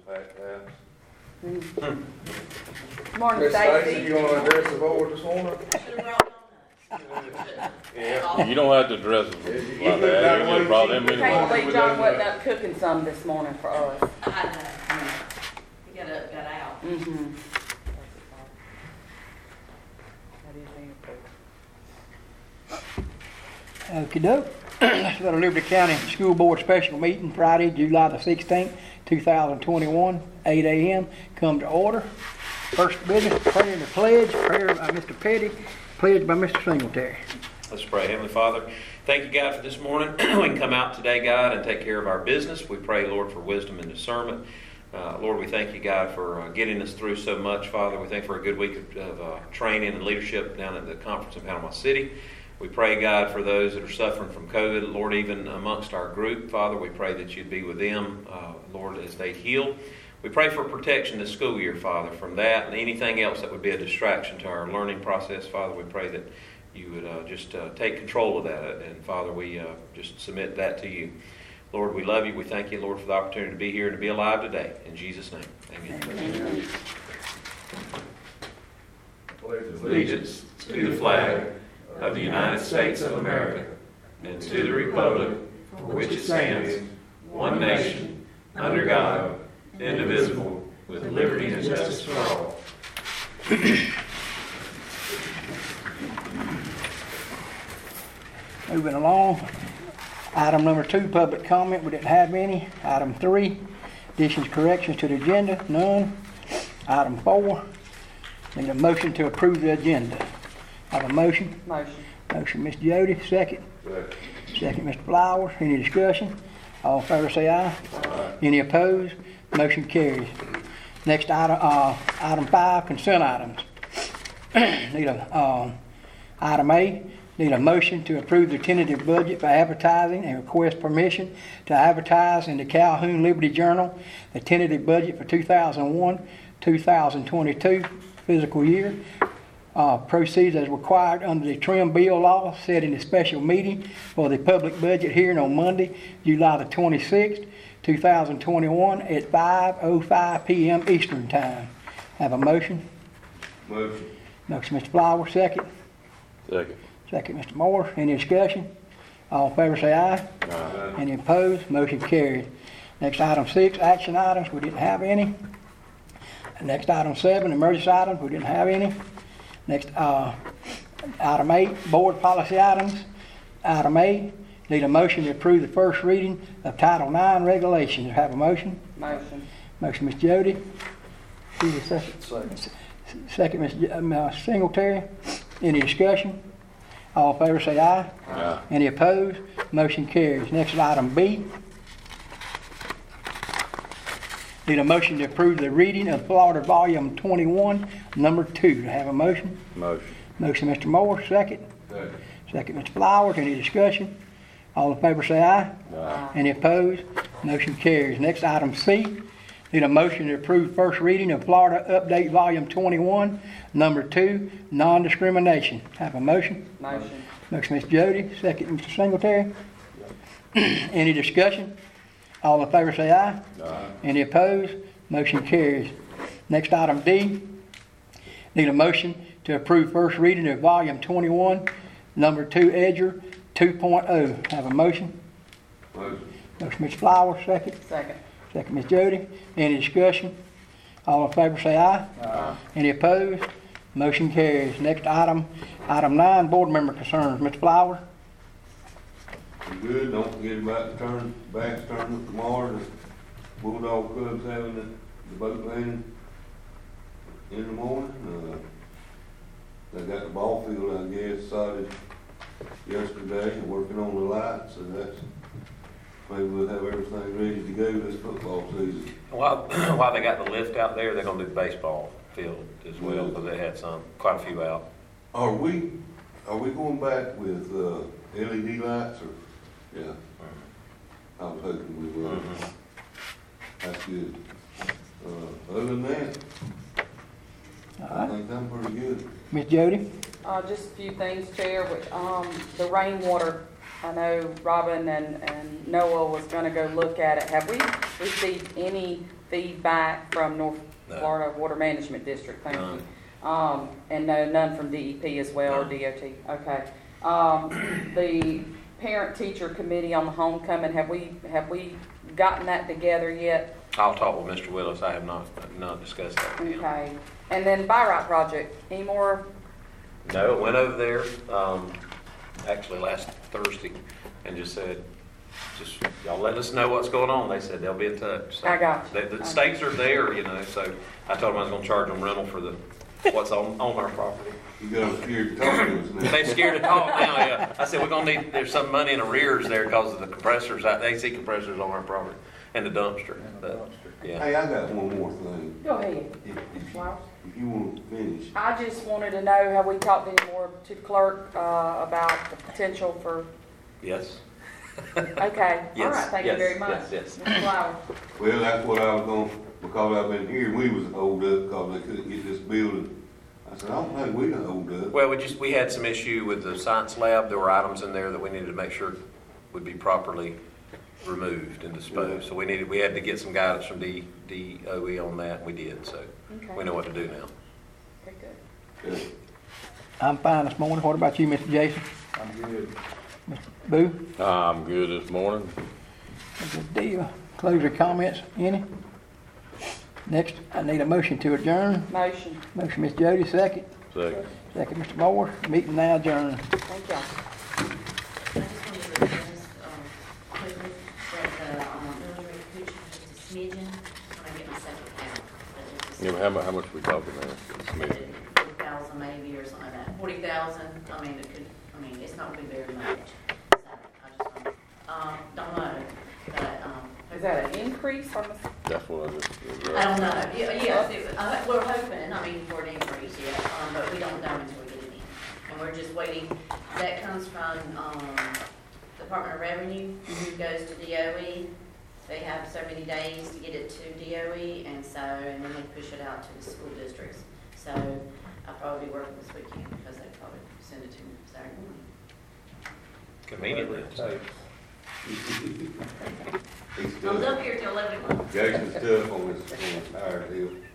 packed house. Morning, Miss Stacy, Stacy. you want to address the board this morning? Yeah. You don't have to dress them Yeah, you like look that. like You one just brought of them the in. Can't believe John wasn't up cooking some this morning for us. I know. He got up, got out. Mm-hmm. Okey-doke. Let's go to Liberty County School Board Special Meeting Friday, July the 16th, 2021, 8 a.m. Come to order. First business, prayer and the pledge. Prayer by Mr. Petty, pledge by Mr. Singletary. Let's pray. Heavenly Father, thank you, God, for this morning. We can come out today, God, and take care of our business. We pray, Lord, for wisdom and discernment. Lord, we thank you, God, for getting us through so much, Father. We thank you for a good week of training and leadership down at the conference in Panama City. We pray, God, for those that are suffering from COVID. Lord, even amongst our group, Father, we pray that you'd be with them, Lord, as they heal. We pray for protection this school year, Father, from that and anything else that would be a distraction to our learning process. Father, we pray that you would just take control of that. And, Father, we just submit that to you. Lord, we love you. We thank you, Lord, for the opportunity to be here and to be alive today. In Jesus' name, amen. Allegiance to the flag of the United States of America and to the republic for which it stands, one nation, under God, indivisible, with liberty and justice for all. Moving along. Item number 2, public comment. We didn't have any. Item 3, additions, corrections to the agenda. None. Item 4, need a motion to approve the agenda. Have a motion? Motion. Motion, Ms. Jody. Second. Second, Mr. Flowers. Any discussion? All in favor say aye. Any opposed? Motion carries. Next item, item 5, consent items. Need a, item A, need a motion to approve the tentative budget for advertising and request permission to advertise in the Calhoun Liberty Journal the tentative budget for 2001-2022 fiscal year. Proceeds as required under the trim bill law set in a special meeting for the public budget hearing on Monday, July the 26th, 2021 at 5:05 p.m. Eastern Time. Have a motion? Motion. Motion, Mr. Flowers. Second. Second. Second, Mr. Moore. Any discussion? All in favor say aye. Aye. Any opposed? Motion carried. Next, item 6, action items. We didn't have any. Next, item 7, emergency items. We didn't have any. Next, item 8, board policy items. Item A, need a motion to approve the first reading of Title IX regulations. Have a motion? Motion. Motion, Ms. Jody. Who's the second? Second. Second, Ms. Singletary. Any discussion? All in favor say aye. Aye. Any opposed? Motion carries. Next is item B. Need a motion to approve the reading of Florida Volume 21, Number 2. Do I have a motion? Motion. Motion, Mr. Moore. Second. Second. Second, Mr. Flowers. Any discussion? All in favor say aye. Aye. Any opposed? Motion carries. Next, item C. Need a motion to approve first reading of Florida Update Volume 21, Number 2, Non-Discrimination. Have a motion? Motion. Motion, Ms. Jody. Second, Mr. Singletary. Any discussion? All in favor say aye. Aye. Any opposed? Motion carries. Next, item D. Need a motion to approve first reading of Volume 21, Number 2, Edger 2.0. Have a motion? Motion. Motion, Mr. Flowers. Second. Second. Second, Ms. Jody. Any discussion? All in favor say aye. Aye. Any opposed? Motion carries. Next item, item 9, board member concerns. Mr. Flowers. You good? Don't forget about the backs turning tomorrow. The Bulldog Club's having the boat landing in the morning. They got the ball field, I guess, started yesterday and working on the lights, so that's, maybe we'll have everything ready to go this football season. While they got the lift out there, they're going to do the baseball field as well, because they had quite a few out. Are we going back with LED lights or? Yeah. I was hoping we were. That's good. Other than that, I think I'm pretty good. Ms. Jody. Just a few things, Chair, which, the rainwater, I know Robin and Noah was gonna go look at it. Have we received any feedback from North No. Florida Water Management District? Thank None. you. And no, none from DEP as well, or None. DOT? Okay. The parent-teacher committee on the homecoming, have we gotten that together yet? I'll talk with Mr. Willis. I have not discussed that with him. Okay. And then Buy Right Project, any more? No, it went over there, actually last Thursday, and just said, y'all let us know what's going on. They said they'll be in touch. So I got you. The stakes are there, so I told them I was gonna charge them rental for what's on our property. You got them scared to talk to us now. They scared to talk now, yeah. I said, we're gonna need, there's some money in arrears there because of the compressors, AC compressors on our property, and the dumpster. But, yeah. Hey, I got one more thing. Go ahead. If you want to finish. I just wanted to know, have we talked any more to the clerk about the potential for, Yes. okay, all Yes, right, thank you yes, very much. yes. Mr. Flowers. Well, that's what I was going, because I've been hearing we was hold up because they couldn't get this building. I said, I don't think we done hold up. Well, we had some issue with the science lab. There were items in there that we needed to make sure would be properly removed and disposed. So we had to get some guidance from DOE on that, and we did, so Okay. we know what to do now. Very good. Yeah. I'm fine this morning. What about you, Mr. Jason? I'm good. Boo? I'm good this morning. Good deal. Closure comments, any? Next, I need a motion to adjourn. Motion, Motion, Ms. Jody, second. Second. Second, Mr. Moore. Meeting now adjourned. thank y'all. I just wanted to address, quickly, that the, military coochie, just a smidgen, when I get my second count. But just a Yeah, how much we talking there? Smith? 40,000 maybe, or something like that. 40,000, it's not gonna be very much. So, I just don't know, but, Is that an increase on the, That's what I just. I don't know. Yes, we're hoping, for an increase, yeah, but we don't know until we get it in. And we're just waiting. That comes from, Department of Revenue, goes to DOE. They have so many days to get it to DOE, and then they push it out to the school districts. So I'll probably be working this weekend because they probably send it to me Saturday morning. Conveniently. So, He's I was tough. up here till 11 o'clock. Jason's tough on his tire deal.